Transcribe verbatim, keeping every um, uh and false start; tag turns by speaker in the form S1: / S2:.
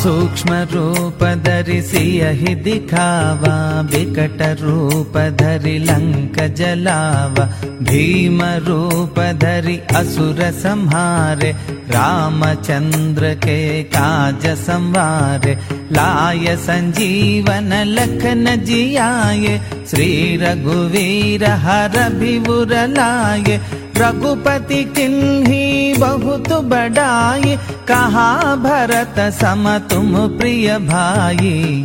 S1: सूक्ष्म रूप धरि सियहि दिखावा, विकट रूप धरि लंक जलावा। भीम रूप धरि असुर संहारे, रामचंद्र के काज संवारे। लाय संजीवन लखन जियाए, श्री रघुवीर हर विपुर लाए। रघुपति किन्ही बहुत बड़ाई, कहा भरत सम तुम प्रिय भाई।